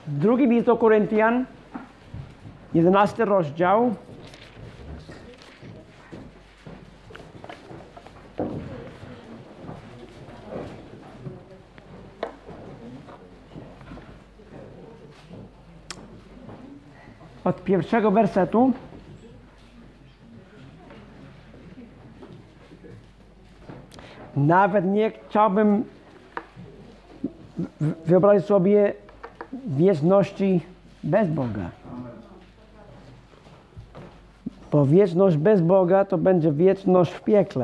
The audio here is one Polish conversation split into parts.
Drugi list do Koryntian, 11 rozdział. Od pierwszego wersetu. Nawet nie chciałbym wyobrazić sobie wieczności bez Boga. Bo wieczność bez Boga to będzie wieczność w piekle.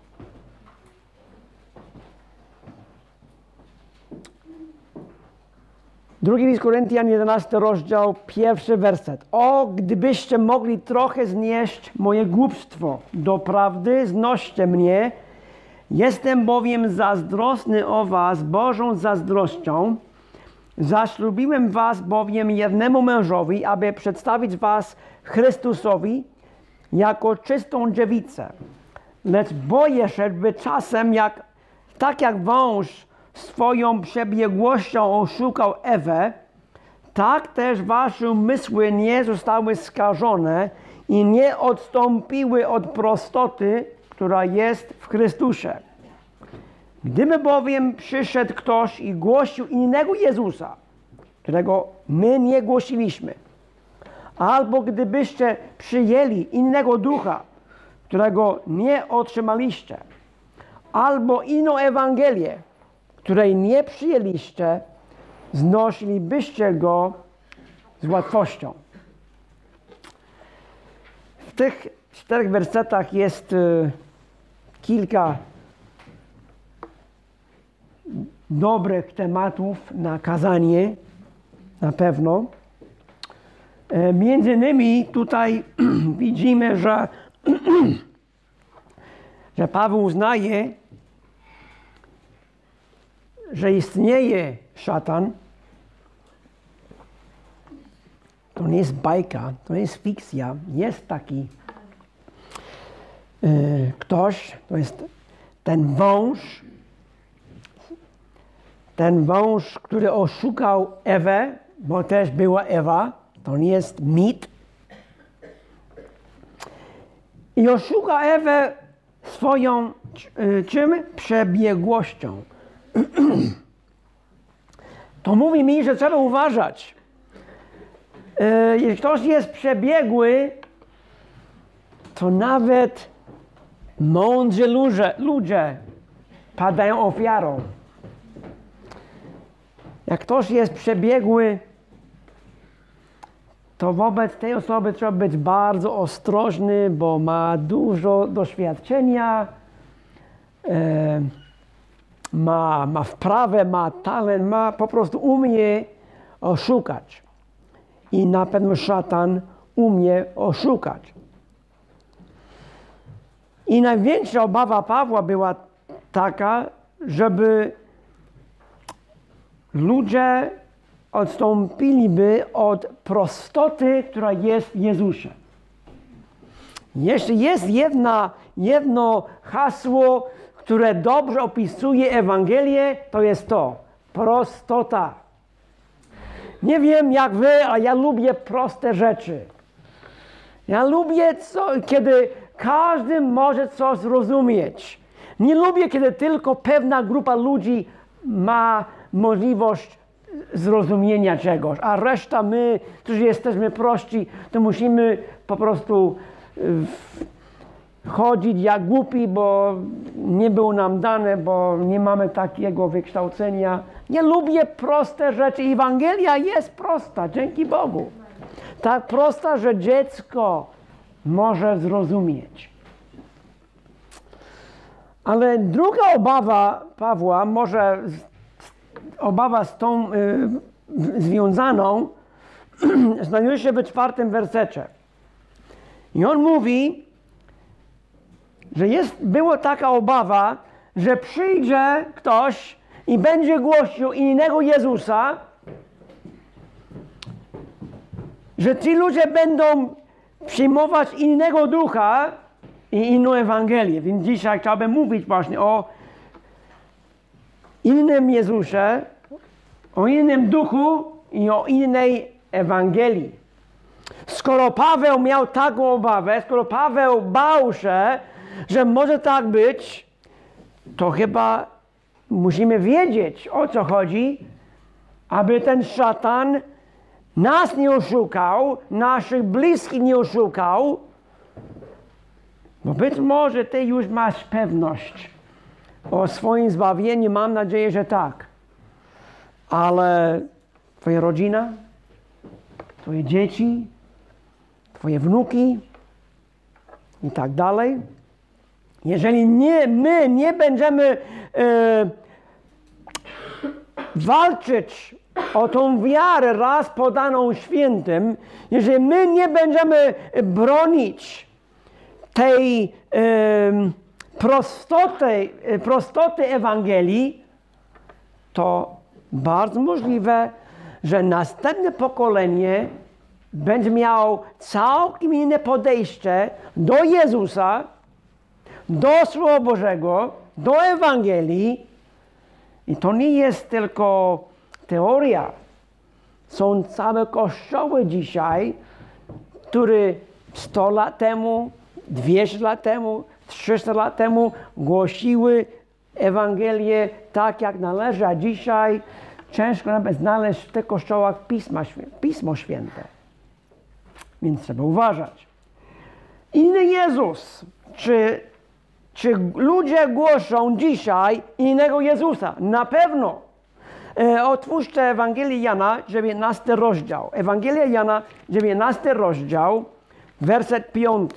Drugi list Koryntian, 11 rozdział, pierwszy werset. O, gdybyście mogli trochę znieść moje głupstwo, doprawdy znoście mnie. Jestem bowiem zazdrosny o was Bożą zazdrością. Zaślubiłem was bowiem jednemu mężowi, aby przedstawić was Chrystusowi jako czystą dziewicę. Lecz boję się, by czasem tak jak wąż swoją przebiegłością oszukał Ewę, tak też wasze umysły nie zostały skażone i nie odstąpiły od prostoty, która jest w Chrystusie. Gdyby bowiem przyszedł ktoś i głosił innego Jezusa, którego my nie głosiliśmy, albo gdybyście przyjęli innego ducha, którego nie otrzymaliście, albo inną Ewangelię, której nie przyjęliście, znosilibyście go z łatwością. W tych 4 wersetach jest kilka dobrych tematów na kazanie, na pewno. Między innymi tutaj widzimy, że Paweł uznaje, że istnieje szatan. To nie jest bajka, to nie jest fikcja. Jest taki ktoś, to jest ten wąż, który oszukał Ewę, bo też była Ewa. To nie jest mit. I oszukał Ewę swoją czym? Przebiegłością. To mówi mi, że trzeba uważać. Jeśli ktoś jest przebiegły, to nawet mądrzy ludzie padają ofiarą. Jak ktoś jest przebiegły, to wobec tej osoby trzeba być bardzo ostrożny, bo ma dużo doświadczenia, ma wprawę, ma talent, po prostu umie oszukać. I na pewno szatan umie oszukać. I największa obawa Pawła była taka, żeby ludzie odstąpiliby od prostoty, która jest w Jezusie. Jeśli jest jedno hasło, które dobrze opisuje Ewangelię, to jest to. Prostota. Nie wiem jak wy, ale ja lubię proste rzeczy. Ja lubię, kiedy każdy może coś zrozumieć. Nie lubię, kiedy tylko pewna grupa ludzi ma możliwość zrozumienia czegoś, a reszta my, którzy jesteśmy prości, to musimy po prostu chodzić jak głupi, bo nie było nam dane, bo nie mamy takiego wykształcenia. Ja lubię proste rzeczy. Ewangelia jest prosta, dzięki Bogu. Tak prosta, że dziecko może zrozumieć. Ale druga obawa Pawła, może obawa z tą związaną, znajduje się w 4 wersecie. I on mówi, że była taka obawa, że przyjdzie ktoś i będzie głosił innego Jezusa, że ci ludzie będą przyjmować innego ducha i inną Ewangelię. Więc dzisiaj chciałbym mówić właśnie o innym Jezusie, o innym duchu i o innej Ewangelii. Skoro Paweł miał taką obawę, skoro Paweł bał się, że może tak być, to chyba musimy wiedzieć, o co chodzi, aby ten szatan nas nie oszukał, naszych bliskich nie oszukał, bo być może ty już masz pewność o swoim zbawieniu, mam nadzieję, że tak. Ale twoja rodzina, twoje dzieci, twoje wnuki i tak dalej. Jeżeli my nie będziemy walczyć o tą wiarę raz podaną świętym, jeżeli my nie bronić tej prostoty Ewangelii, to bardzo możliwe, że następne pokolenie będzie miało całkiem inne podejście do Jezusa, do Słowa Bożego, do Ewangelii. I to nie jest tylko teoria. Są całe kościoły dzisiaj, które 100 lat temu, 200 lat temu, 300 lat temu głosiły Ewangelię tak, jak należy, a dzisiaj ciężko nawet znaleźć w tych kościołach Pismo Święte. Więc trzeba uważać. Inny Jezus. Czy ludzie głoszą dzisiaj innego Jezusa? Na pewno. Otwórzcie Ewangelię Jana, 19 rozdział. Ewangelia Jana, 19 rozdział, werset 5.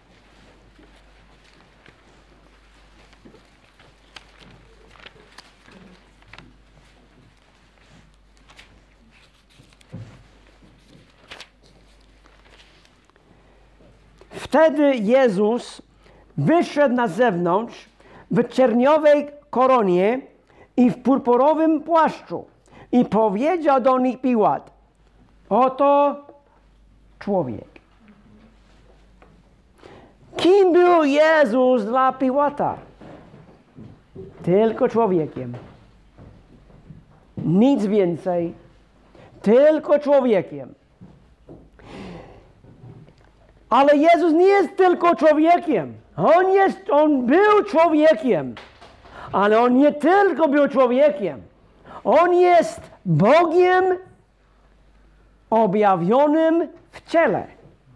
Wtedy Jezus wyszedł na zewnątrz w czerniowej koronie i w purpurowym płaszczu i powiedział do nich Piłat: oto człowiek. Kim był Jezus dla Piłata? Tylko człowiekiem. Nic więcej. Tylko człowiekiem. Ale Jezus nie jest tylko człowiekiem. On był człowiekiem. Ale On nie tylko był człowiekiem. On jest Bogiem objawionym w ciele.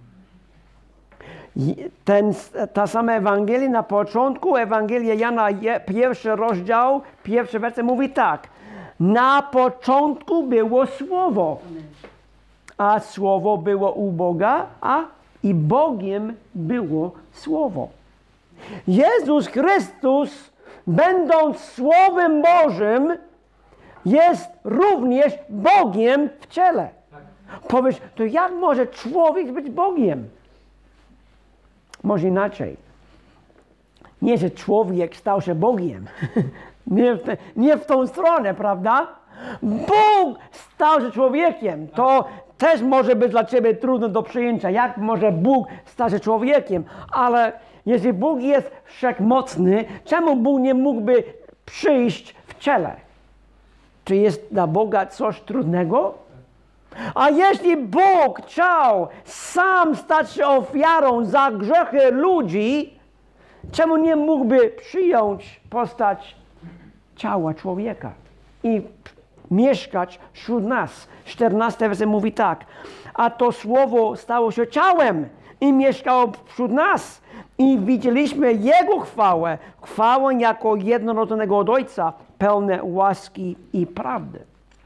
Ta sama Ewangelia na początku, Ewangelia Jana, 1 rozdział, 1 werset mówi tak. Na początku było Słowo, a Słowo było u Boga, i Bogiem było Słowo. Jezus Chrystus, będąc Słowem Bożym, jest również Bogiem w ciele. Powiesz, to jak może człowiek być Bogiem? Może inaczej. Nie, że człowiek stał się Bogiem. Nie w tą stronę, prawda? Bóg stał się człowiekiem. To też może być dla ciebie trudne do przyjęcia. Jak może Bóg stać się człowiekiem? Ale jeśli Bóg jest wszechmocny, czemu Bóg nie mógłby przyjść w ciele? Czy jest dla Boga coś trudnego? A jeśli Bóg chciał sam stać się ofiarą za grzechy ludzi, czemu nie mógłby przyjąć postać ciała człowieka i mieszkać wśród nas? 14 werset mówi tak. A to Słowo stało się ciałem i mieszkało wśród nas. I widzieliśmy Jego chwałę, chwałę jako jednorodzonego od Ojca, pełne łaski i prawdy.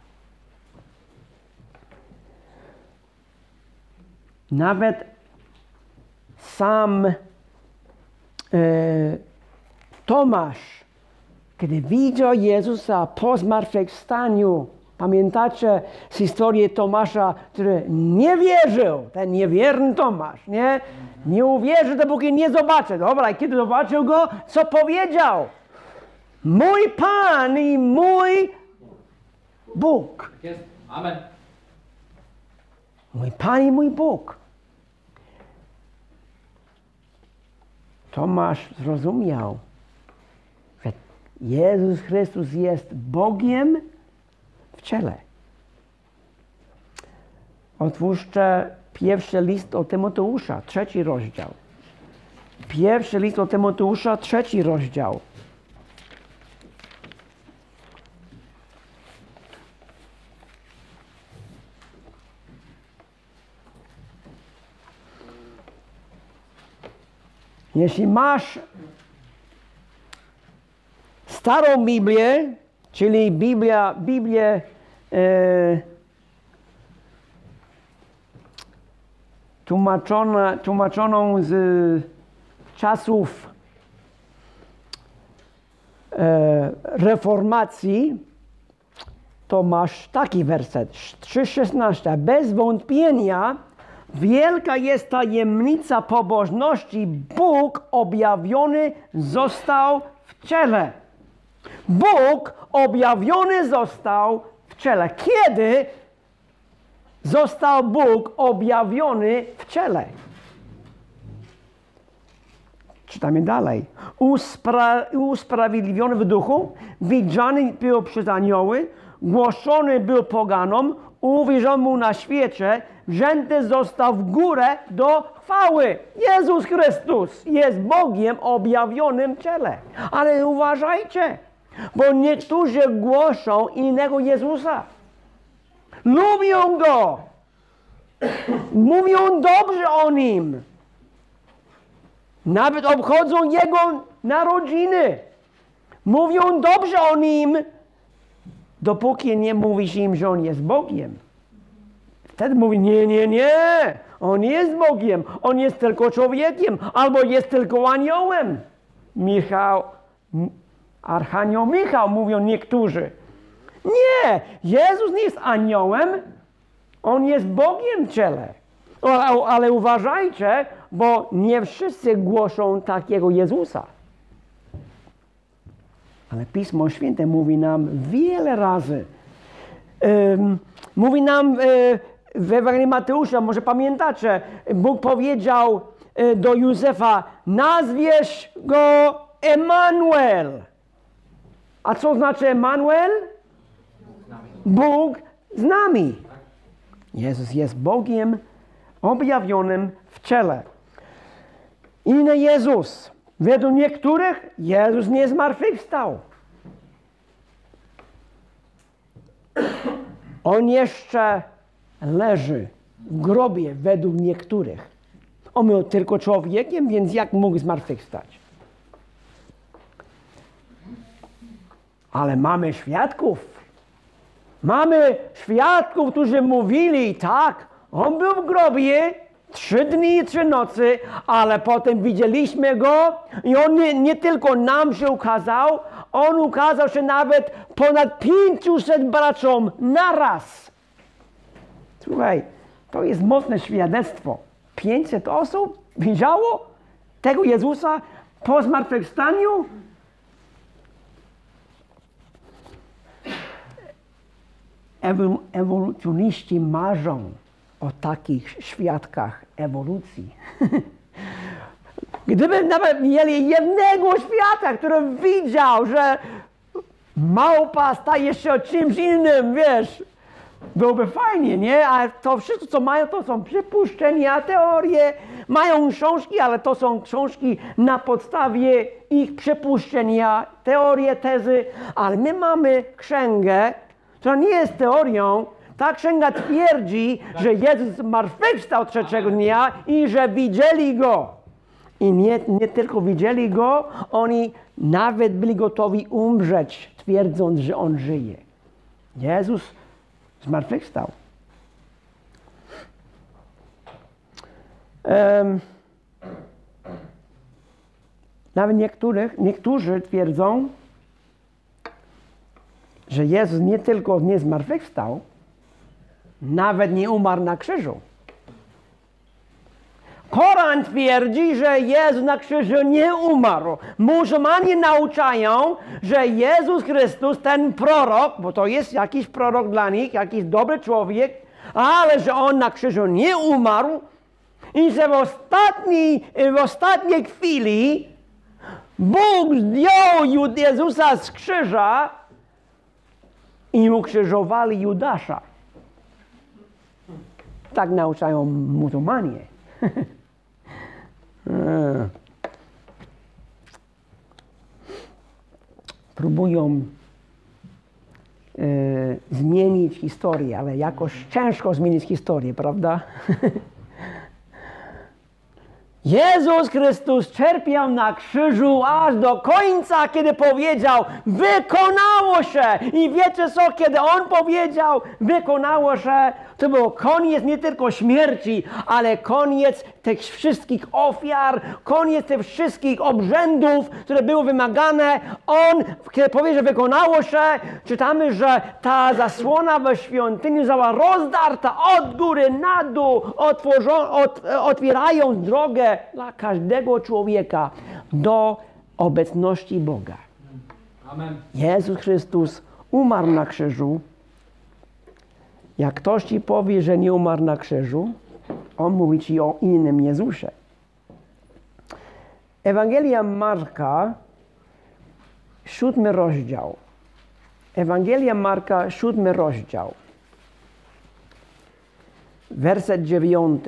Nawet sam Tomasz, kiedy widział Jezusa po zmartwychwstaniu, pamiętacie historię Tomasza, który nie wierzył, ten niewierny Tomasz, nie uwierzy, dopóki nie zobaczy. Dobra, i kiedy zobaczył go, co powiedział? Mój Pan i mój Bóg. Amen. Mój Pan i mój Bóg. Tomasz zrozumiał, że Jezus Chrystus jest Bogiem w ciele. Otwórzcie pierwszy list do Tymoteusza, 3 rozdział. Pierwszy list do Tymoteusza, 3 rozdział. Jeśli masz starą Biblię, czyli Biblię tłumaczoną z czasów reformacji, to masz taki werset 3,16. Bez wątpienia wielka jest tajemnica pobożności. Bóg objawiony został w ciele. Bóg objawiony został w ciele. Kiedy został Bóg objawiony w ciele? Czytamy dalej. Usprawiedliwiony w duchu, widziany był przez anioły, głoszony był poganom, uwierzono mu na świecie, wzięty został w górę do chwały. Jezus Chrystus jest Bogiem objawionym w ciele. Ale uważajcie, bo niektórzy głoszą innego Jezusa. Lubią Go. Mówią dobrze o Nim. Nawet obchodzą Jego narodziny. Mówią dobrze o Nim, dopóki nie mówisz im, że On jest Bogiem. Wtedy mówi, nie, On nie jest Bogiem, On jest tylko człowiekiem, albo jest tylko aniołem. Archanioł Michał, mówią niektórzy. Nie, Jezus nie jest aniołem, On jest Bogiem w ciele. Ale uważajcie, bo nie wszyscy głoszą takiego Jezusa. Ale Pismo Święte mówi nam wiele razy. Mówi nam w Ewangelii Mateusza, może pamiętacie, Bóg powiedział do Józefa, nazwiesz go Emanuel. A co znaczy Emanuel? Bóg z nami. Jezus jest Bogiem objawionym w ciele. Inny Jezus. Według niektórych Jezus nie zmartwychwstał. On jeszcze leży w grobie według niektórych. On był tylko człowiekiem, więc jak mógł zmartwychwstać? Ale mamy świadków. Mamy świadków, którzy mówili, tak, On był w grobie 3 dni i 3 nocy, ale potem widzieliśmy Go i On nie tylko nam się ukazał, On ukazał się nawet ponad 500 braciom naraz. Słuchaj, to jest mocne świadectwo. 500 osób widziało tego Jezusa po zmartwychwstaniu? Ewolucjoniści marzą o takich świadkach ewolucji. Gdyby nawet mieli jednego świadka, który widział, że małpa staje się czymś innym, wiesz, byłoby fajnie, nie? Ale to wszystko, co mają, to są przypuszczenia, teorie. Mają książki, ale to są książki na podstawie ich przypuszczenia, teorie, tezy. Ale my mamy księgę, która nie jest teorią. Ta księga twierdzi, że Jezus zmartwychwstał 3 dnia i że widzieli Go. I nie tylko widzieli Go, oni nawet byli gotowi umrzeć, twierdząc, że On żyje. Jezus zmartwychwstał. Nawet niektórzy twierdzą, że Jezus nie tylko nie zmartwychwstał, nawet nie umarł na krzyżu. Koran twierdzi, że Jezus na krzyżu nie umarł. Muzułmanie nauczają, że Jezus Chrystus, ten prorok, bo to jest jakiś prorok dla nich, jakiś dobry człowiek, ale że On na krzyżu nie umarł i że w ostatniej chwili Bóg zdjął Jezusa z krzyża i ukrzyżowali Judasza. Tak nauczają muzułmanie. Próbują zmienić historię, ale jakoś ciężko zmienić historię, prawda? Jezus Chrystus cierpiał na krzyżu aż do końca, kiedy powiedział: wykonało się! I wiecie co? Kiedy On powiedział: wykonało się, to był koniec nie tylko śmierci, ale koniec tych wszystkich ofiar, koniec tych wszystkich obrzędów, które były wymagane. On, kiedy powie, że wykonało się, czytamy, że ta zasłona we świątyni została rozdarta od góry na dół, otwierając drogę dla każdego człowieka do obecności Boga. Amen. Jezus Chrystus umarł na krzyżu. Jak ktoś ci powie, że nie umarł na krzyżu, on mówi ci o innym Jezusie. Ewangelia Marka, 7 rozdział. Ewangelia Marka, 7 rozdział. Werset 9.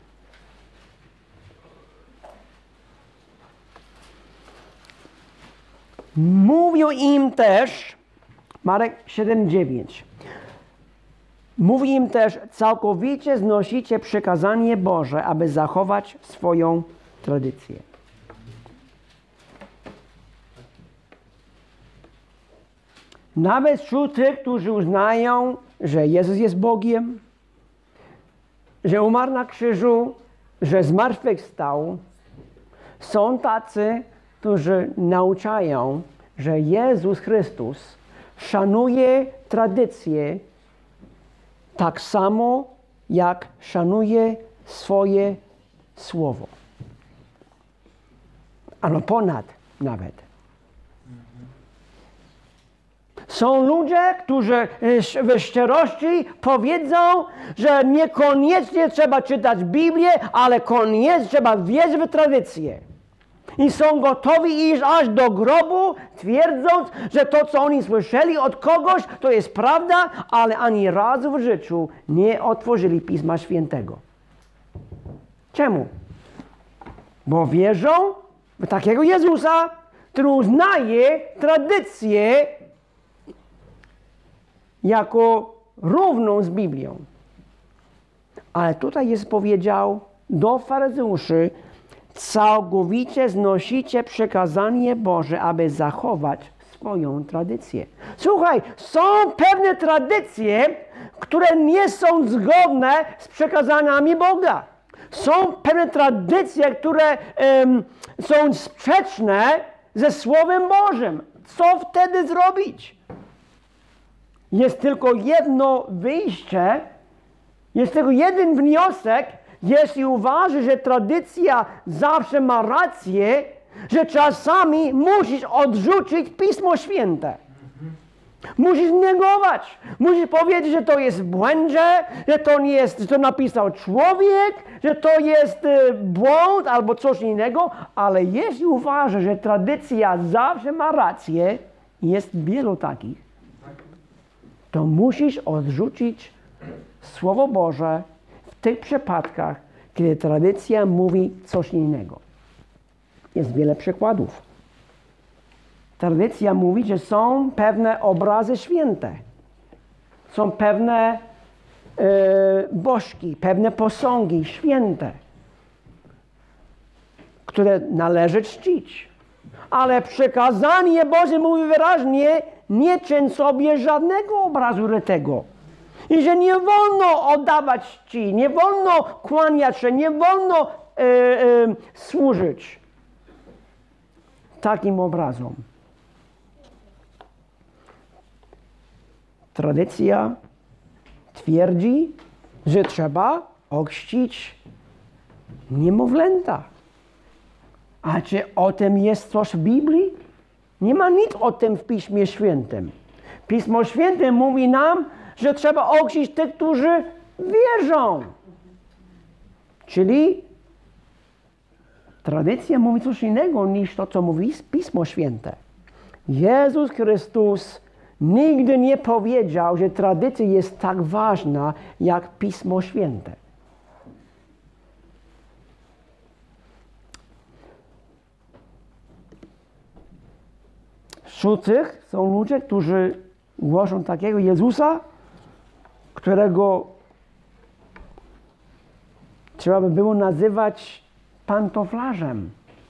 Mówił im też, Marek 7:9. Mówi im też: całkowicie znosicie przykazanie Boże, aby zachować swoją tradycję. Nawet wśród tych, którzy uznają, że Jezus jest Bogiem, że umarł na krzyżu, że zmartwychwstał, są tacy, którzy nauczają, że Jezus Chrystus szanuje tradycję tak samo, jak szanuje swoje słowo. Albo ponad nawet. Są ludzie, którzy w szczerości powiedzą, że niekoniecznie trzeba czytać Biblię, ale koniecznie trzeba wierzyć w tradycję. I są gotowi iść aż do grobu, twierdząc, że to, co oni słyszeli od kogoś, to jest prawda, ale ani razu w życiu nie otworzyli Pisma Świętego. Czemu? Bo wierzą w takiego Jezusa, który uznaje tradycję jako równą z Biblią. Ale tutaj jest powiedział do faryzeuszy: całkowicie znosicie przykazanie Boże, aby zachować swoją tradycję. Słuchaj, są pewne tradycje, które nie są zgodne z przekazaniami Boga. Są pewne tradycje, które są sprzeczne ze Słowem Bożym. Co wtedy zrobić? Jest tylko jedno wyjście, jest tylko jeden wniosek. Jeśli uważasz, że tradycja zawsze ma rację, że czasami musisz odrzucić Pismo Święte. Musisz negować. Musisz powiedzieć, że to jest w błędzie, że to nie jest, że to napisał człowiek, że to jest błąd albo coś innego. Ale jeśli uważasz, że tradycja zawsze ma rację, jest wielu takich, to musisz odrzucić Słowo Boże w tych przypadkach, kiedy tradycja mówi coś innego. Jest wiele przykładów. Tradycja mówi, że są pewne obrazy święte. Są pewne bożki, pewne posągi święte, które należy czcić. Ale przykazanie Boże mówi wyraźnie: nie czyń sobie żadnego obrazu rytego. I że nie wolno oddawać czci, nie wolno kłaniać się, nie wolno służyć takim obrazom. Tradycja twierdzi, że trzeba ochrzcić niemowlęta. A czy o tym jest coś w Biblii? Nie ma nic o tym w Piśmie Świętym. Pismo Święte mówi nam, że trzeba ochrzcić tych, którzy wierzą. Czyli tradycja mówi coś innego niż to, co mówi Pismo Święte. Jezus Chrystus nigdy nie powiedział, że tradycja jest tak ważna jak Pismo Święte. Wśród tych są ludzie, którzy głoszą takiego Jezusa, którego trzeba by było nazywać pantoflarzem,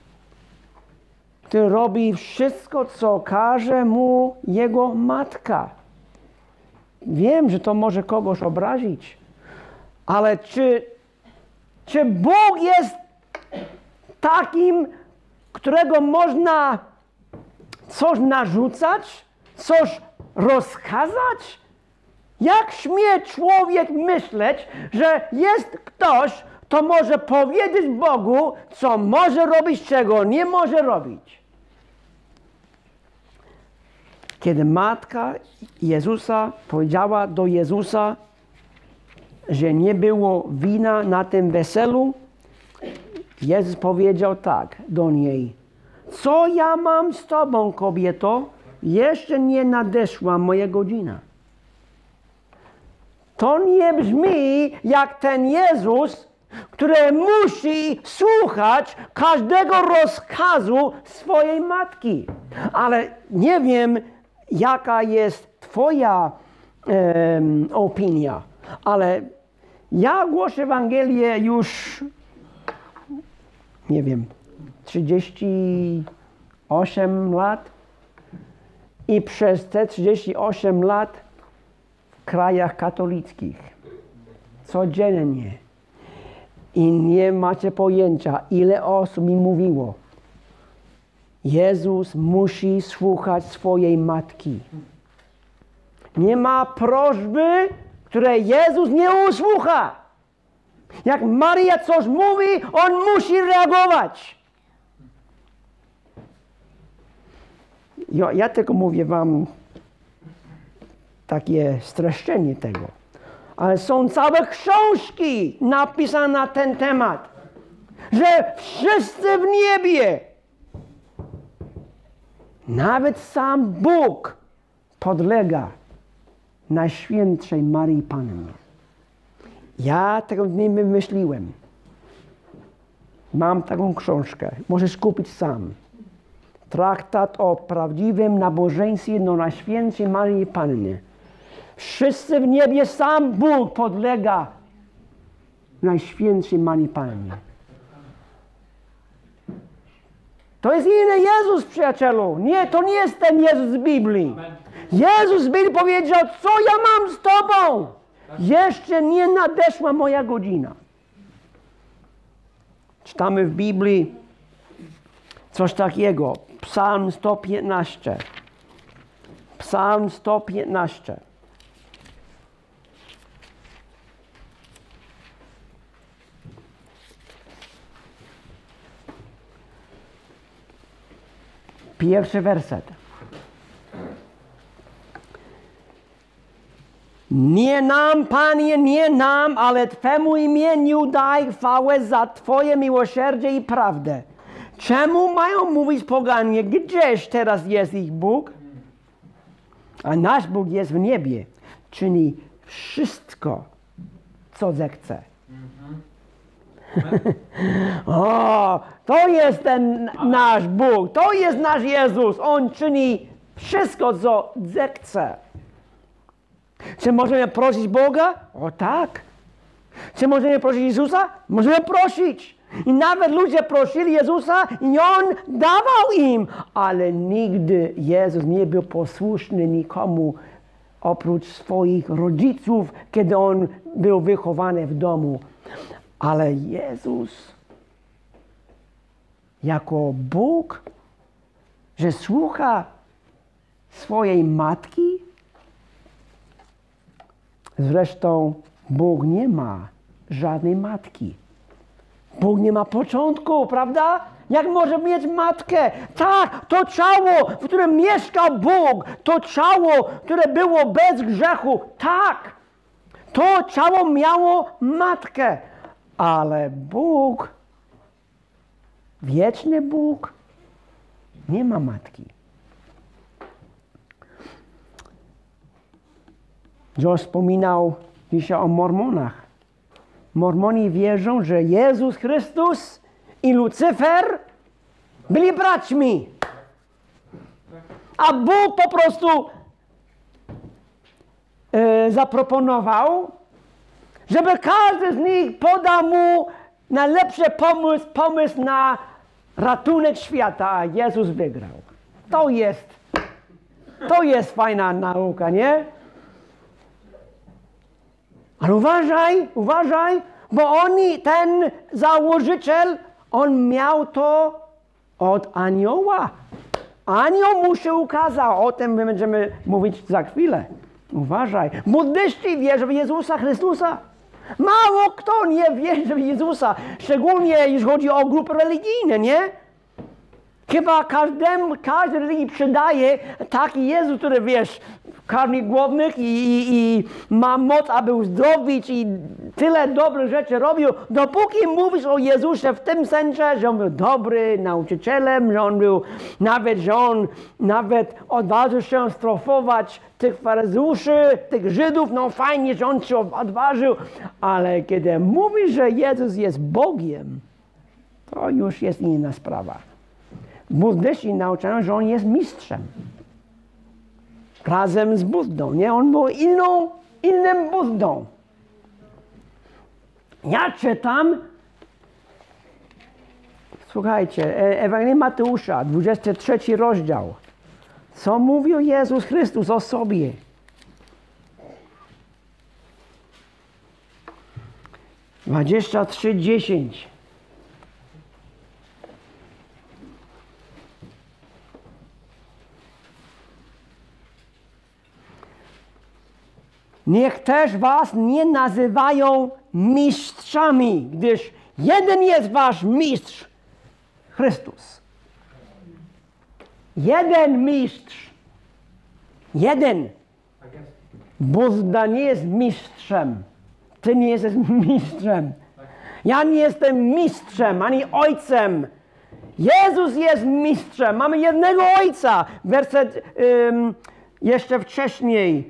który robi wszystko, co każe mu jego matka. Wiem, że to może kogoś obrazić, ale czy Bóg jest takim, którego można coś narzucać, coś rozkazać? Jak śmie człowiek myśleć, że jest ktoś, kto może powiedzieć Bogu, co może robić, czego nie może robić? Kiedy matka Jezusa powiedziała do Jezusa, że nie było wina na tym weselu, Jezus powiedział tak do niej: co ja mam z tobą, kobieto? Jeszcze nie nadeszła moja godzina. To nie brzmi jak ten Jezus, który musi słuchać każdego rozkazu swojej matki. Ale nie wiem, jaka jest twoja opinia, ale ja głoszę Ewangelię już, nie wiem, 38 lat i przez te 38 lat w krajach katolickich codziennie i nie macie pojęcia, ile osób mi mówiło: Jezus musi słuchać swojej matki. Nie ma prośby, której Jezus nie usłucha. Jak Maria coś mówi, On musi reagować. Ja tylko mówię wam takie streszczenie tego. Ale są całe książki napisane na ten temat, że wszyscy w niebie, nawet sam Bóg, podlega Najświętszej Maryi Pannie. Ja tego nie wymyśliłem. Mam taką książkę. Możesz kupić sam. Traktat o prawdziwym nabożeństwie do Najświętszej Maryi Pannie. Wszyscy w niebie, sam Bóg podlega Najświętszej Maryi Pannie. To jest inny Jezus, przyjacielu. Nie, to nie jest ten Jezus z Biblii. Jezus z Biblii powiedział: co ja mam z tobą? Jeszcze nie nadeszła moja godzina. Czytamy w Biblii coś takiego. Psalm 115. Psalm 115. Pierwszy werset. Nie nam, Panie, nie nam, ale Twemu imieniu daj chwałę za Twoje miłosierdzie i prawdę. Czemu mają mówić poganie, gdzieś teraz jest ich Bóg? A nasz Bóg jest w niebie, czyni wszystko, co zechce. O, to jest ten nasz Bóg, to jest nasz Jezus. On czyni wszystko, co zechce. Czy możemy prosić Boga? O tak. Czy możemy prosić Jezusa? Możemy prosić. I nawet ludzie prosili Jezusa i On dawał im. Ale nigdy Jezus nie był posłuszny nikomu oprócz swoich rodziców, kiedy On był wychowany w domu. Ale Jezus jako Bóg, że słucha swojej matki. Zresztą Bóg nie ma żadnej matki. Bóg nie ma początku, prawda? Jak może mieć matkę? Tak, to ciało, w którym mieszkał Bóg, to ciało, które było bez grzechu, tak, to ciało miało matkę. Ale Bóg, wieczny Bóg, nie ma matki. Joe wspominał dzisiaj o Mormonach. Mormoni wierzą, że Jezus Chrystus i Lucyfer byli braćmi. A Bóg po prostu zaproponował, żeby każdy z nich podał mu najlepszy pomysł na ratunek świata, a Jezus wygrał. To jest fajna nauka, nie? Ale uważaj, bo ten założyciel, on miał to od anioła. Anioł mu się ukazał, o tym będziemy mówić za chwilę. Uważaj, buddyści wierzą w Jezusa Chrystusa. Mało kto nie wierzy w Jezusa, szczególnie jeśli chodzi o grupy religijne, nie? Chyba każdej religii przydaje taki Jezus, który wiesz, karmi głodnych i ma moc, aby uzdrowić i tyle dobrych rzeczy robił. Dopóki mówisz o Jezusie w tym sensie, że on był dobry nauczycielem, że on nawet odważył się strofować tych faryzeuszy, tych Żydów, no fajnie, że on się odważył, ale kiedy mówisz, że Jezus jest Bogiem, to już jest inna sprawa. Buddyści nauczają, że on jest mistrzem. Razem z Buddą, nie? On był innym Buddą. Ja czytam, słuchajcie, Ewangelii Mateusza, 23 rozdział. Co mówił Jezus Chrystus o sobie? Dwadzieścia 3:10. Niech też was nie nazywają mistrzami, gdyż jeden jest wasz mistrz, Chrystus. Jeden mistrz. Jeden. Budda nie jest mistrzem. Ty nie jesteś mistrzem. Ja nie jestem mistrzem, ani ojcem. Jezus jest mistrzem. Mamy jednego ojca. Werset jeszcze wcześniej.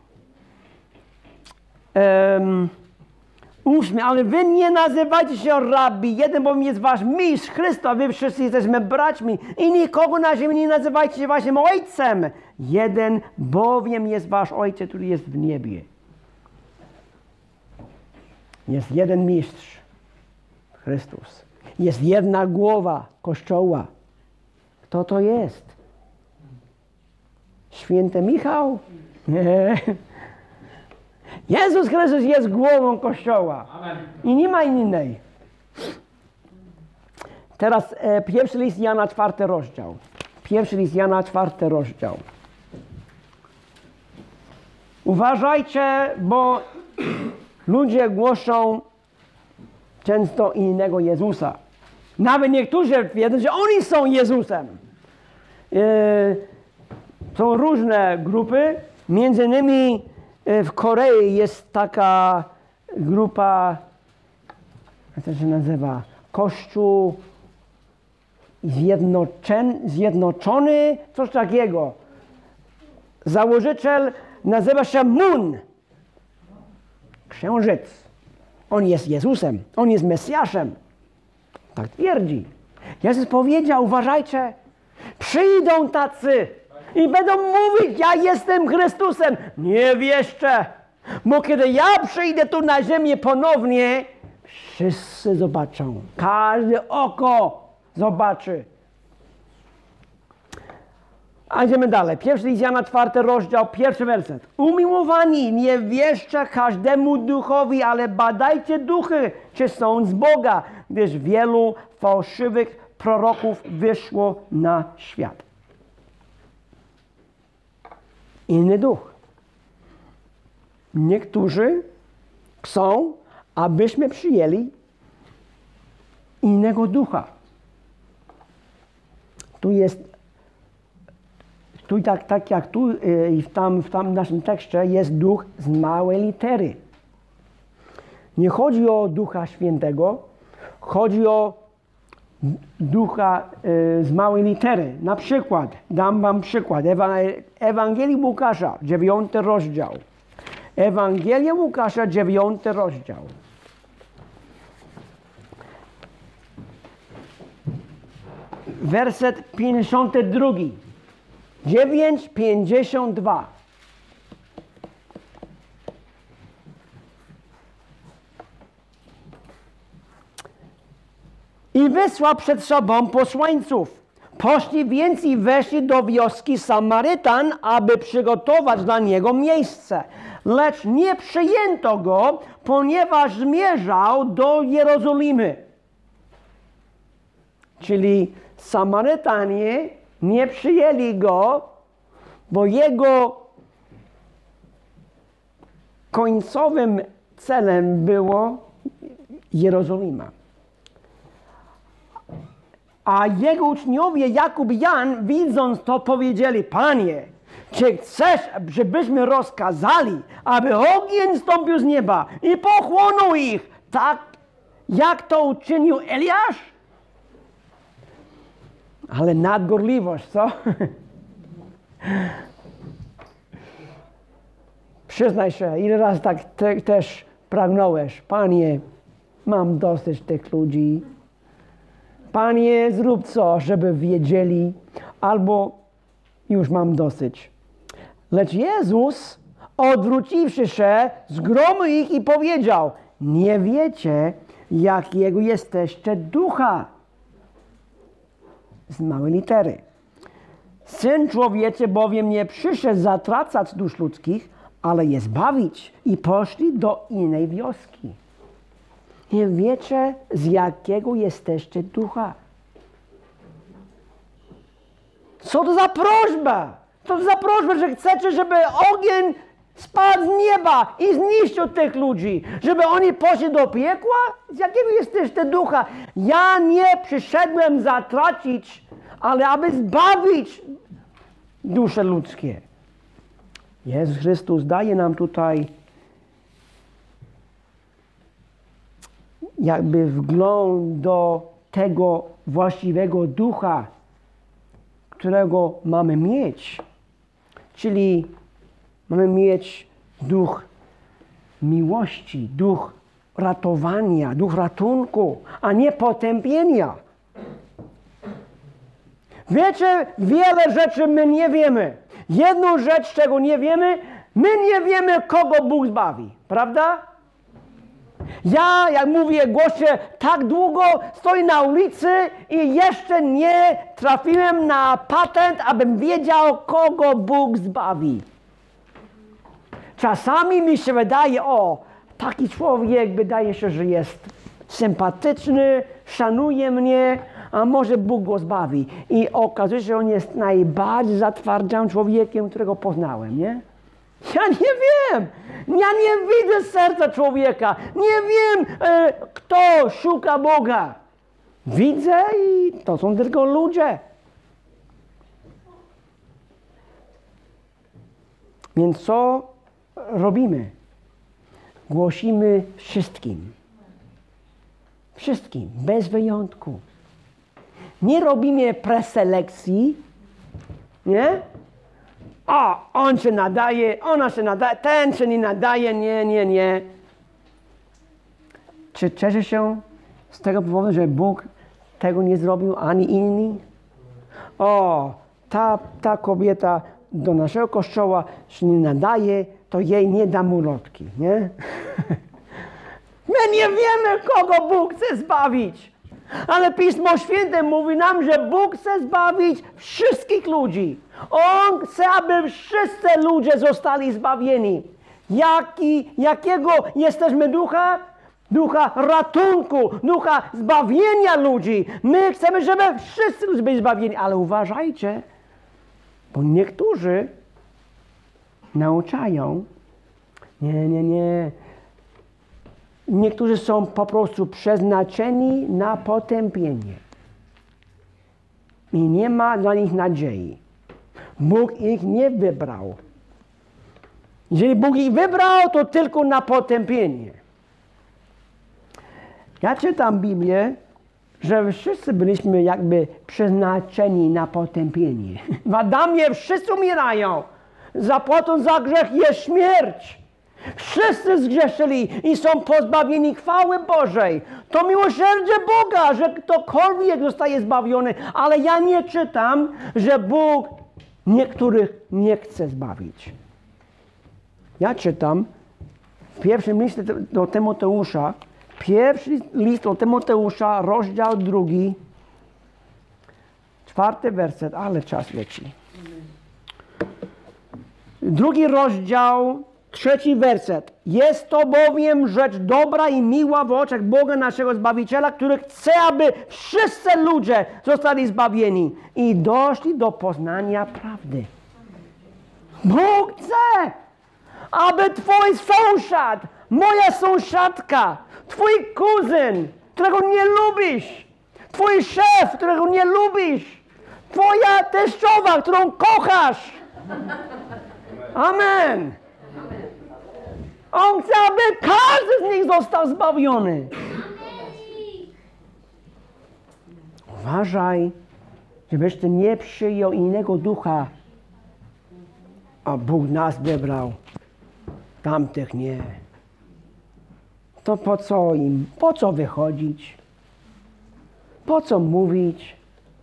8, ale wy nie nazywajcie się rabbi, jeden bowiem jest wasz mistrz, Chrystus, a wy wszyscy jesteśmy braćmi i nikogo na ziemi nie nazywajcie się waszym ojcem. Jeden bowiem jest wasz ojciec, który jest w niebie. Jest jeden mistrz, Chrystus. Jest jedna głowa Kościoła. Kto to jest? Święty Michał? Nie. Jezus Chrystus jest głową Kościoła. Amen. I nie ma innej. Teraz pierwszy list Jana, 4 rozdział. Pierwszy list Jana, 4 rozdział. Uważajcie, bo ludzie głoszą często innego Jezusa. Nawet niektórzy wiedzą, że oni są Jezusem. Są różne grupy, między innymi w Korei jest taka grupa, jak to się nazywa, Kościół Zjednoczony, coś takiego. Założyciel nazywa się Moon, księżyc. On jest Jezusem, on jest Mesjaszem. Tak twierdzi. Jezus powiedział, uważajcie, przyjdą tacy i będą mówić, ja jestem Chrystusem. Nie wierzcie, bo kiedy ja przyjdę tu na ziemię ponownie, wszyscy zobaczą. Każde oko zobaczy. A idziemy dalej. Pierwszy list Jana, 4 rozdział, 1 werset. Umiłowani, nie wierzcie każdemu duchowi, ale badajcie duchy, czy są z Boga, gdyż wielu fałszywych proroków wyszło na świat. Inny duch. Niektórzy chcą, abyśmy przyjęli innego ducha. Tu jest, tak jak tu i w tam naszym tekście jest duch z małej litery. Nie chodzi o Ducha Świętego, chodzi o ducha z małej litery. Na przykład, dam wam przykład, Ewangelii Łukasza, 9 rozdział. Ewangelia Łukasza, 9 rozdział. Werset 52. 9:52. I wysłał przed sobą posłańców. Poszli więc i weszli do wioski Samarytan, aby przygotować dla niego miejsce. Lecz nie przyjęto go, ponieważ zmierzał do Jerozolimy. Czyli Samarytanie nie przyjęli go, bo jego końcowym celem było Jerozolima. A jego uczniowie Jakub i Jan, widząc to, powiedzieli: Panie, czy chcesz, żebyśmy rozkazali, aby ogień stąpił z nieba i pochłonął ich, tak jak to uczynił Eliasz? Ale nadgorliwość, co? Przyznaj się, ile razy tak też pragnąłeś: Panie, mam dosyć tych ludzi. Panie, zrób coś, żeby wiedzieli, albo już mam dosyć. Lecz Jezus, odwróciwszy się, zgromił ich i powiedział: nie wiecie, jakiego jesteście ducha. Z małej litery. Syn Człowieczy bowiem nie przyszedł zatracać dusz ludzkich, ale je zbawić. I poszli do innej wioski. Nie wiecie, z jakiego jesteście ducha. Co to za prośba? Co to za prośba, że chcecie, żeby ogień spadł z nieba i zniszczył tych ludzi? Żeby oni poszli do piekła? Z jakiego jesteście ducha? Ja nie przyszedłem zatracić, ale aby zbawić dusze ludzkie. Jezus Chrystus daje nam tutaj jakby wgląd do tego właściwego ducha, którego mamy mieć. Czyli mamy mieć duch miłości, duch ratowania, duch ratunku, a nie potępienia. Wiecie, wiele rzeczy my nie wiemy. Jedną rzecz, czego nie wiemy, my nie wiemy, kogo Bóg zbawi. Prawda? Ja, jak mówię, głoszę, tak długo stoję na ulicy i jeszcze nie trafiłem na patent, abym wiedział, kogo Bóg zbawi. Czasami mi się wydaje, taki człowiek wydaje się, że jest sympatyczny, szanuje mnie, a może Bóg go zbawi. I okazuje się, że on jest najbardziej zatwardziałym człowiekiem, którego poznałem, nie? Ja nie wiem. Ja nie widzę serca człowieka. Nie wiem, kto szuka Boga. Widzę i to są tylko ludzie. Więc co robimy? Głosimy wszystkim. Wszystkim, bez wyjątku. Nie robimy preselekcji, nie? On się nadaje, ona się nadaje, ten się nie nadaje, nie. Czy cieszy się z tego powodu, że Bóg tego nie zrobił, ani inni? Ta kobieta do naszego kościoła się nie nadaje, to jej nie dam ulotki, nie? My nie wiemy, kogo Bóg chce zbawić. Ale Pismo Święte mówi nam, że Bóg chce zbawić wszystkich ludzi. On chce, aby wszyscy ludzie zostali zbawieni. Jakiego jesteśmy ducha? Ducha ratunku, ducha zbawienia ludzi. My chcemy, żeby wszyscy ludzie byli zbawieni. Ale uważajcie, bo niektórzy nauczają, nie. Niektórzy są po prostu przeznaczeni na potępienie. I nie ma dla nich nadziei. Bóg ich nie wybrał. Jeżeli Bóg ich wybrał, to tylko na potępienie. Ja czytam Biblię, że wszyscy byliśmy jakby przeznaczeni na potępienie. W Adamie wszyscy umierają. Zapłatą za grzech jest śmierć. Wszyscy zgrzeszyli i są pozbawieni chwały Bożej. To miłosierdzie Boga, że ktokolwiek zostaje zbawiony, ale ja nie czytam, że Bóg niektórych nie chce zbawić. Ja czytam w pierwszym liście do Tymoteusza, pierwszy list do Tymoteusza, rozdział 2, 4 werset, ale czas leci. 2 rozdział, 3 werset. Jest to bowiem rzecz dobra i miła w oczach Boga naszego Zbawiciela, który chce, aby wszyscy ludzie zostali zbawieni i doszli do poznania prawdy. Bóg chce, aby twój sąsiad, moja sąsiadka, twój kuzyn, którego nie lubisz, twój szef, którego nie lubisz, twoja teściowa, którą kochasz. Amen. On chce, aby każdy z nich został zbawiony. Uważaj, żebyś ty nie przyjął innego ducha, a Bóg nas wybrał, tamtych nie. To po co im? Po co wychodzić? Po co mówić?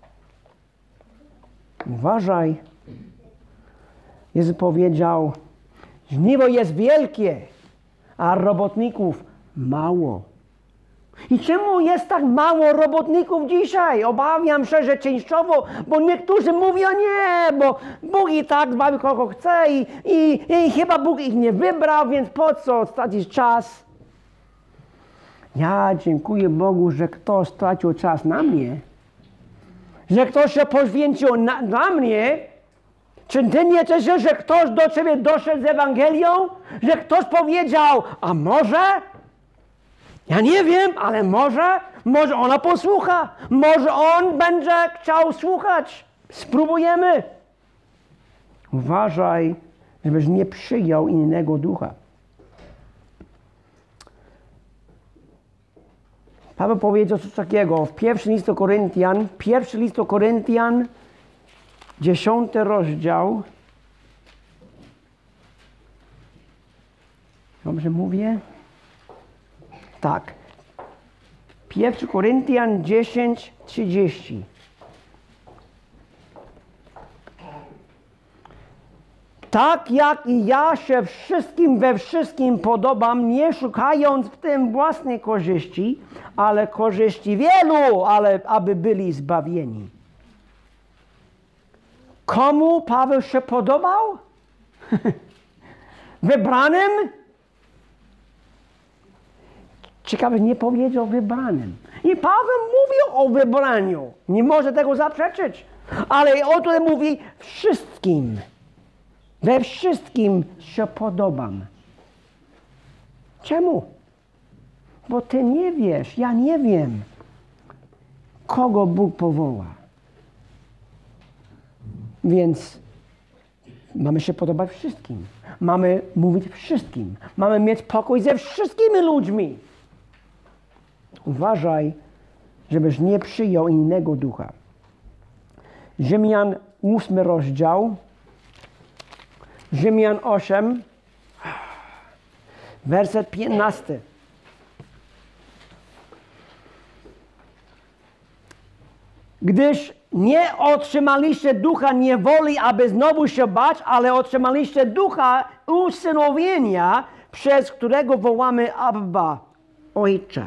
Uważaj. Jezus powiedział, żniwo jest wielkie, a robotników mało. I czemu jest tak mało robotników dzisiaj? Obawiam się, że częściowo, bo niektórzy mówią nie, bo Bóg i tak zbawi kogo chce i chyba Bóg ich nie wybrał, więc po co stracić czas? Ja dziękuję Bogu, że ktoś stracił czas na mnie, że ktoś się poświęcił na mnie. Czy ty nie cieszysz, że ktoś do ciebie doszedł z Ewangelią? Że ktoś powiedział, a może? Ja nie wiem, ale może ona posłucha, może on będzie chciał słuchać. Spróbujemy. Uważaj, żebyś nie przyjął innego ducha. Paweł powiedział coś takiego w pierwszym listu Koryntian, 10 rozdział. Dobrze mówię? Tak. 1 Koryntian 10:30. Tak jak i ja się we wszystkim podobam, nie szukając w tym własnej korzyści, ale korzyści wielu, aby byli zbawieni. Komu Paweł się podobał? Wybranym? Ciekawe, nie powiedział wybranym. I Paweł mówił o wybraniu. Nie może tego zaprzeczyć. Ale o tym mówi wszystkim. We wszystkim się podobam. Czemu? Bo ty nie wiesz, ja nie wiem, kogo Bóg powoła. Więc mamy się podobać wszystkim. Mamy mówić wszystkim. Mamy mieć pokój ze wszystkimi ludźmi. Uważaj, żebyś nie przyjął innego ducha. Rzymian 8 rozdział. Rzymian 8, werset 15. Gdyż nie otrzymaliście ducha niewoli, aby znowu się bać, ale otrzymaliście ducha usynowienia, przez którego wołamy Abba, Ojcze.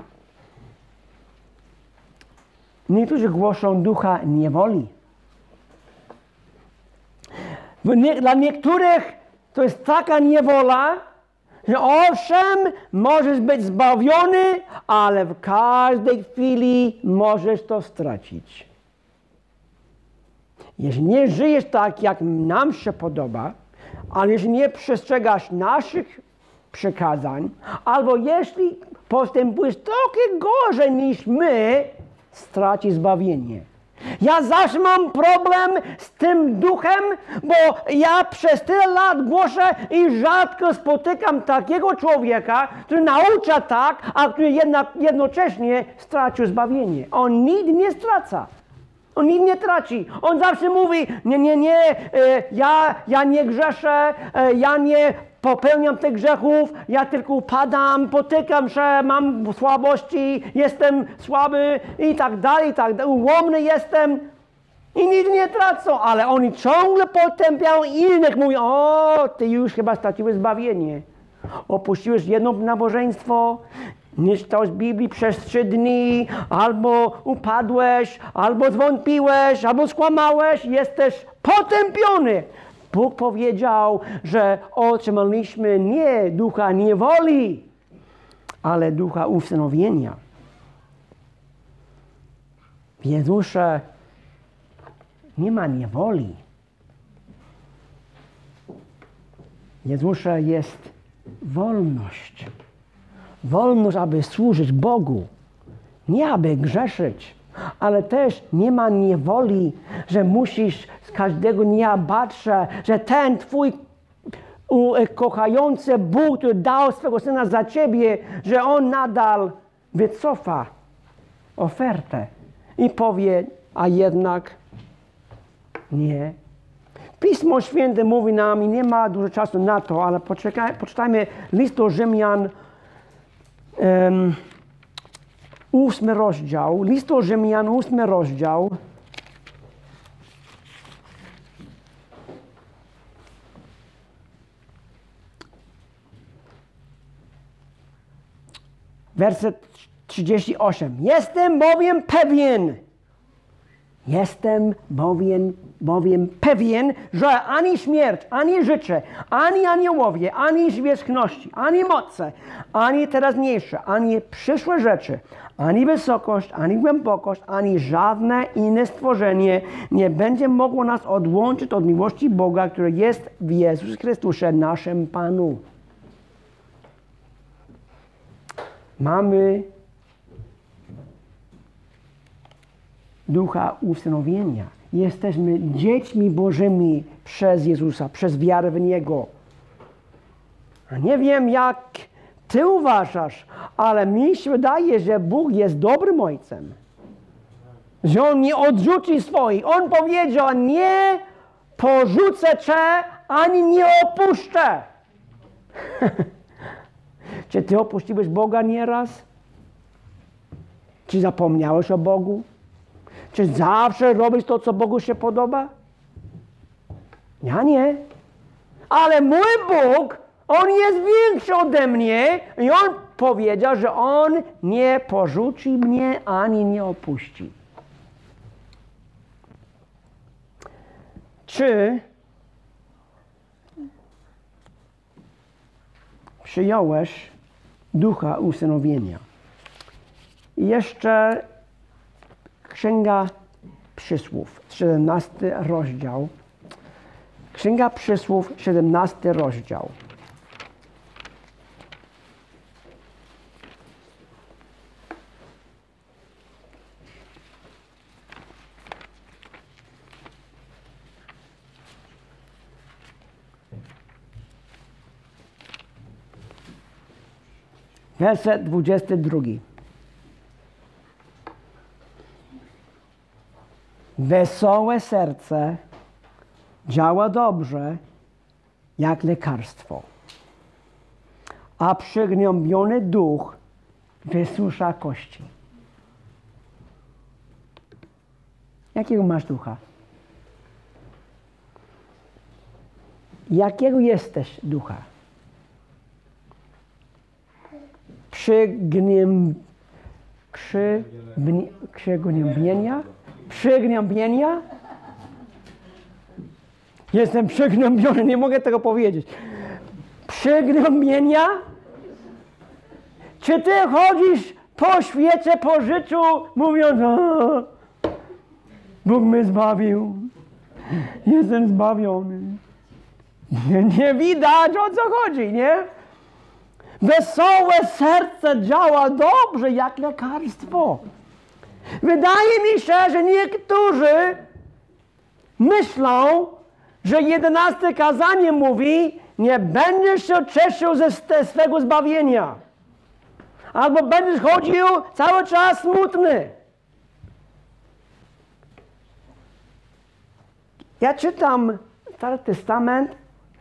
Niektórzy głoszą ducha niewoli. Dla niektórych to jest taka niewola, że owszem, możesz być zbawiony, ale w każdej chwili możesz to stracić. Jeśli nie żyjesz tak, jak nam się podoba, ale jeśli nie przestrzegasz naszych przykazań, albo jeśli postępujesz trochę gorzej niż my, stracisz zbawienie. Ja zawsze mam problem z tym duchem, bo ja przez tyle lat głoszę i rzadko spotykam takiego człowieka, który naucza tak, a który jednocześnie stracił zbawienie. On nigdy nie straca. On nigdy nie traci. On zawsze mówi, nie, ja nie grzeszę, ja nie popełniam tych grzechów, ja tylko upadam, potykam się, mam słabości, jestem słaby i tak dalej, ułomny jestem. I nic nie tracą, ale oni ciągle potępiają innych. Mówią, o, ty już chyba straciłeś zbawienie. Opuściłeś jedno nabożeństwo, nie czytałeś Biblii przez 3 dni, albo upadłeś, albo zwątpiłeś, albo skłamałeś, jesteś potępiony. Bóg powiedział, że otrzymaliśmy nie ducha niewoli, ale ducha ustanowienia. W Jezusie nie ma niewoli. W Jezusie jest wolność. Wolność, aby służyć Bogu. Nie aby grzeszyć. Ale też nie ma niewoli, że musisz z każdego dnia bać się, że ten Twój kochający Bóg, który dał swego Syna za Ciebie, że On nadal wycofa ofertę i powie, a jednak nie. Pismo Święte mówi nam, i nie ma dużo czasu na to, ale poczytajmy list do Rzymian, 8 rozdział, list do Rzymian, 8 rozdział. Werset 38. Jestem bowiem pewien, że ani śmierć, ani życie, ani aniołowie, ani zwierzchności, ani moce, ani teraźniejsze, ani przyszłe rzeczy, ani wysokość, ani głębokość, ani żadne inne stworzenie nie będzie mogło nas odłączyć od miłości Boga, który jest w Jezusie Chrystusie, naszym Panu. Mamy ducha ustanowienia. Jesteśmy dziećmi Bożymi przez Jezusa, przez wiarę w Niego. A nie wiem, jak Ty uważasz, ale mi się wydaje, że Bóg jest dobrym Ojcem. Że On nie odrzuci swoich. On powiedział, nie porzucę Cię, ani nie opuszczę. Czy Ty opuściłeś Boga nieraz? Czy zapomniałeś o Bogu? Czy zawsze robisz to, co Bogu się podoba? Ja nie. Ale mój Bóg, On jest większy ode mnie i On powiedział, że On nie porzuci mnie, ani nie opuści. Czy przyjąłeś ducha ustanowienia? I jeszcze Księga Przysłów, 17 rozdział. Księga Przysłów, 17 rozdział. Werset 22. Wesołe serce działa dobrze, jak lekarstwo, a przygnębiony duch wysusza kości. Jakiego masz ducha? Jakiego jesteś ducha? Przygnębienia? Jestem przygnębiony, nie mogę tego powiedzieć. Przygnębienia? Czy Ty chodzisz po świecie, po życiu, mówiąc, o, Bóg mnie zbawił, jestem zbawiony. Nie widać, o co chodzi, nie? Wesołe serce działa dobrze, jak lekarstwo. Wydaje mi się, że niektórzy myślą, że 11 kazanie mówi, nie będziesz się cieszył ze swego zbawienia. Albo będziesz chodził cały czas smutny. Ja czytam Stary Testament,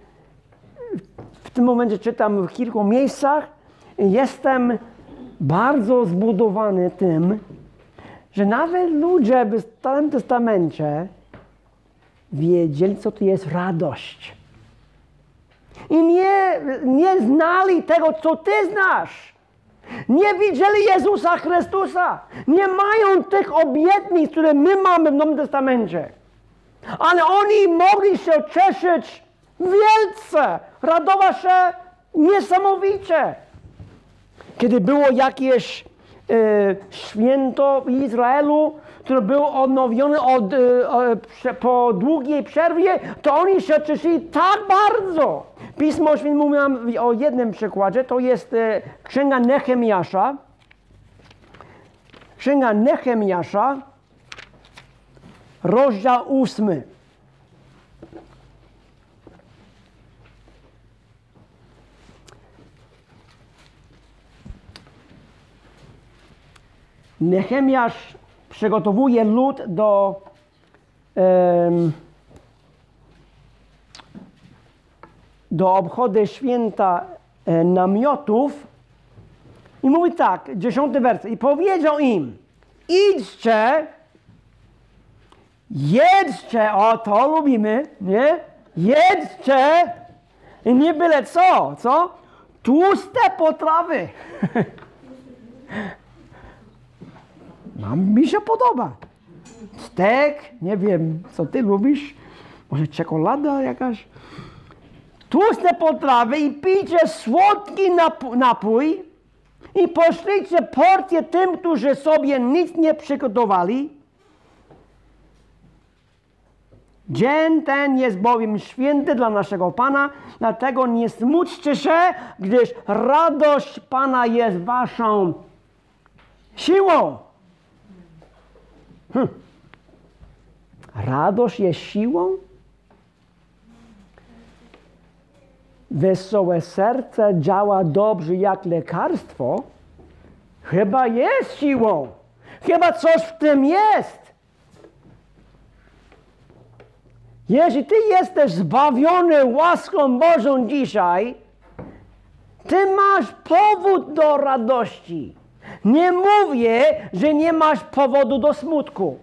w tym momencie czytam w kilku miejscach i jestem bardzo zbudowany tym, że nawet ludzie w Starym Testamencie wiedzieli, co to jest radość. I nie znali tego, co Ty znasz. Nie widzieli Jezusa Chrystusa. Nie mają tych obietnic, które my mamy w Nowym Testamencie. Ale oni mogli się cieszyć wielce, radować się niesamowicie. Kiedy było jakieś święto w Izraelu, które było odnowione po długiej przerwie, to oni się cieszyli tak bardzo. Pismo Święte mówi nam o jednym przykładzie, to jest Księga Nehemiasza. Księga Nehemiasza, rozdział 8. Nehemiasz przygotowuje lud do obchodu święta namiotów i mówi tak, 10 werset. I powiedział im, idźcie, jedzcie, o to lubimy, nie? Jedzcie i nie byle co? Tłuste potrawy. Mi się podoba. Stek, nie wiem, co ty lubisz, może czekolada jakaś. Tłuste potrawy i pijcie słodki napój i poślijcie porcję tym, którzy sobie nic nie przygotowali. Dzień ten jest bowiem święty dla naszego Pana, dlatego nie smućcie się, gdyż radość Pana jest waszą siłą. Radość jest siłą? Wesołe serce działa dobrze jak lekarstwo? Chyba jest siłą. Chyba coś w tym jest. Jeśli ty jesteś zbawiony łaską Bożą dzisiaj, ty masz powód do radości. Nie mówię, że nie masz powodu do smutku.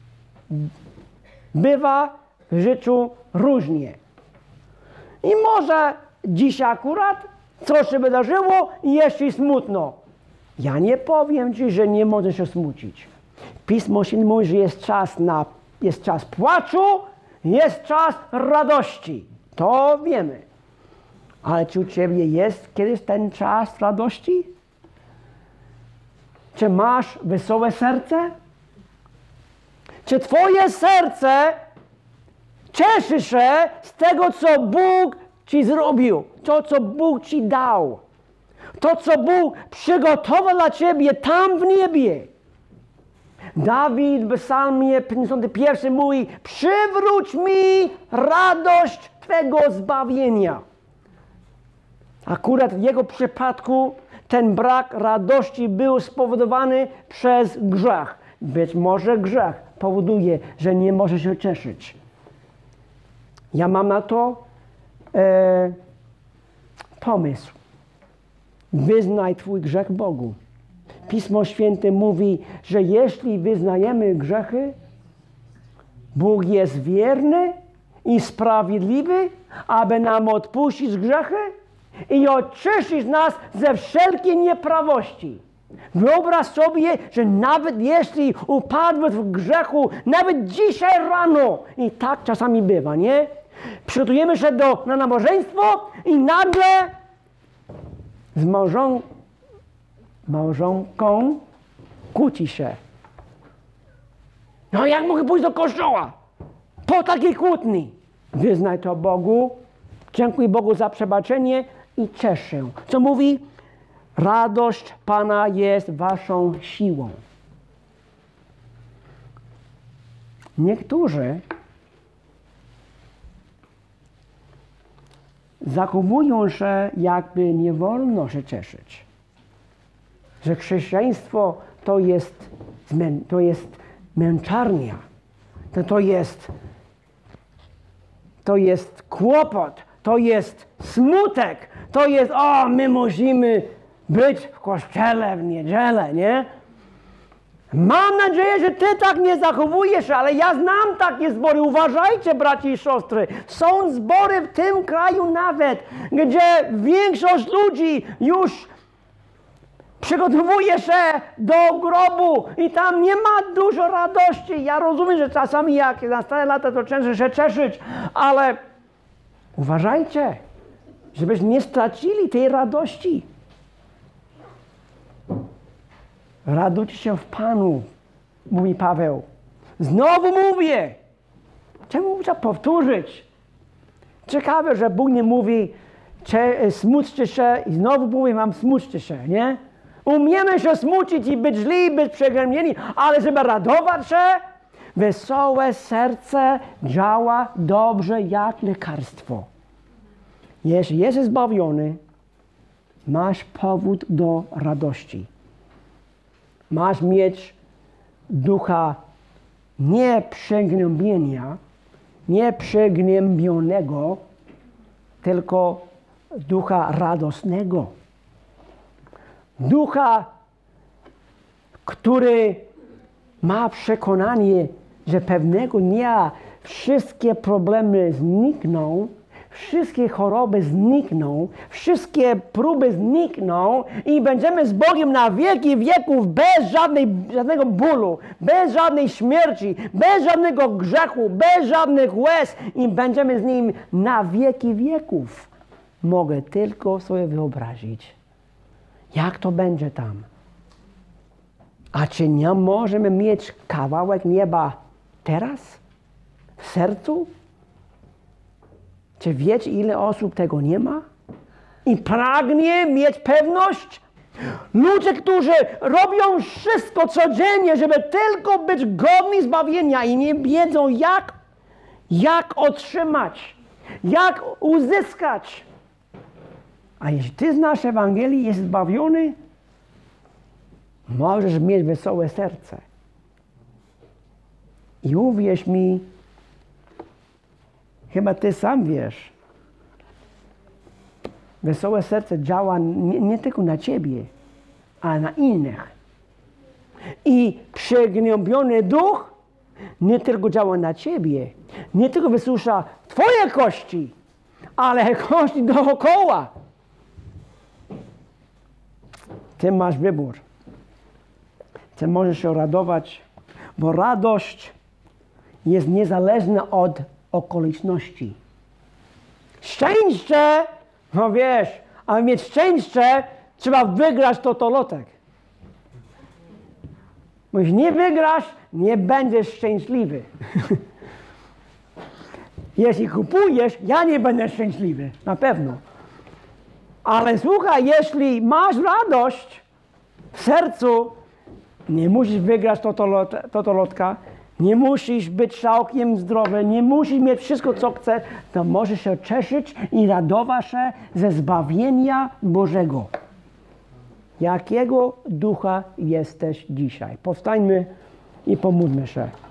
Bywa w życiu różnie. I może dzisiaj akurat coś się wydarzyło i jest ci smutno. Ja nie powiem ci, że nie możesz się smucić. Pismo Święte mówi, że jest czas płaczu, jest czas radości. To wiemy. Ale czy u ciebie jest kiedyś ten czas radości? Czy masz wesołe serce? Czy twoje serce cieszy się z tego, co Bóg ci zrobił? To, co Bóg ci dał? To, co Bóg przygotował dla ciebie tam w niebie? Dawid w psalmie 51 mówi, przywróć mi radość Twego zbawienia. Akurat w jego przypadku ten brak radości był spowodowany przez grzech. Być może grzech powoduje, że nie może się cieszyć. Ja mam na to pomysł. Wyznaj twój grzech Bogu. Pismo Święte mówi, że jeśli wyznajemy grzechy, Bóg jest wierny i sprawiedliwy, aby nam odpuścić grzechy i oczyścić nas ze wszelkiej nieprawości. Wyobraź sobie, że nawet jeśli upadłeś w grzechu, nawet dzisiaj rano, i tak czasami bywa, nie? Przygotujemy się na nabożeństwo i nagle z małżonką kłóci się. No jak mogę pójść do kościoła po takiej kłótni? Wyznaj to Bogu, dziękuj Bogu za przebaczenie i ciesz się. Co mówi? Radość Pana jest waszą siłą. Niektórzy zachowują się, jakby nie wolno się cieszyć. Że chrześcijaństwo to jest męczarnia. To jest kłopot, to jest smutek, to jest, my musimy być w kościele w niedzielę, nie? Mam nadzieję, że ty tak nie zachowujesz, ale ja znam takie zbory. Uważajcie, bracia i siostry. Są zbory w tym kraju nawet, gdzie większość ludzi już przygotowuje się do grobu i tam nie ma dużo radości. Ja rozumiem, że czasami jak na stare lata to często się cieszyć, ale uważajcie, żebyście nie stracili tej radości. Radujcie się w Panu, mówi Paweł. Znowu mówię. Czemu muszę powtórzyć? Ciekawe, że Bóg nie mówi smućcie się i znowu mówi wam smućcie się, nie? Umiemy się smucić i być źli, być przegnębieni, ale żeby radować się, wesołe serce działa dobrze jak lekarstwo. Jeśli jesteś zbawiony, masz powód do radości. Masz mieć ducha nie przegnębienia, nie przegnębionego, tylko ducha radosnego. Ducha, który ma przekonanie, że pewnego dnia wszystkie problemy znikną, wszystkie choroby znikną, wszystkie próby znikną i będziemy z Bogiem na wieki wieków bez żadnego bólu, bez żadnej śmierci, bez żadnego grzechu, bez żadnych łez i będziemy z Nim na wieki wieków. Mogę tylko sobie wyobrazić, jak to będzie tam. A czy nie możemy mieć kawałek nieba teraz? W sercu? Czy wiecie, ile osób tego nie ma? I pragnie mieć pewność? Ludzie, którzy robią wszystko codziennie, żeby tylko być godni zbawienia i nie wiedzą jak otrzymać, jak uzyskać. A jeśli ty znasz Ewangelię i jesteś zbawiony, możesz mieć wesołe serce. I uwierz mi, chyba ty sam wiesz, wesołe serce działa nie tylko na ciebie, ale na innych. I przegnębiony duch nie tylko działa na ciebie, nie tylko wysusza twoje kości, ale kości dookoła. Ty masz wybór. Ty możesz się radować, bo radość jest niezależna od okoliczności. Szczęście, no wiesz, aby mieć szczęście, trzeba wygrać totolotek. Bo jeśli nie wygrasz, nie będziesz szczęśliwy. Jeśli kupujesz, ja nie będę szczęśliwy, na pewno. Ale słuchaj, jeśli masz radość w sercu, nie musisz wygrać totolotka, nie musisz być całkiem zdrowy, nie musisz mieć wszystko, co chcesz, to możesz się cieszyć i radować się ze zbawienia Bożego. Jakiego ducha jesteś dzisiaj? Powstańmy i pomódlmy się.